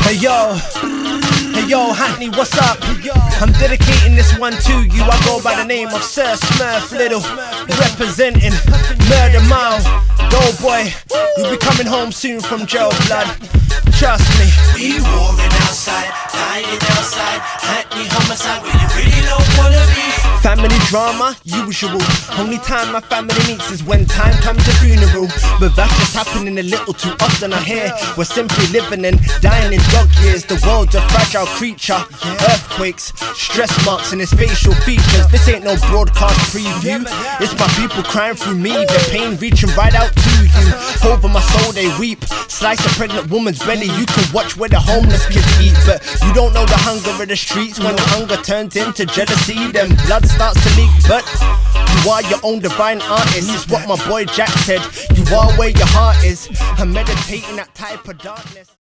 Hey yo, Hackney, what's up? I'm dedicating this one to you. I go by the name of Sir Smurf Little, representing Murder Mile. Doughboy, you'll be coming home soon from jail, blood. Trust me. We warring outside, dying outside. Hackney homicide, where you really don't wanna be. Family drama, usual. Only time my family meets is when time comes to funeral. But that's just happening a little too often, I hear. We're simply living and dying in dog years. The world's a fragile creature. Earthquakes, stress marks in his facial features. This ain't no broadcast preview. It's my people crying through me, their pain reaching right out to you. Over my soul they weep. Slice a pregnant woman's belly, you can watch where the homeless kids eat. But you don't know the hunger of the streets. When the hunger turns into jealousy, then blood starts to leak. But you are your own divine artist, is what my boy Jack said. You are where your heart is. I'm meditating that type of darkness.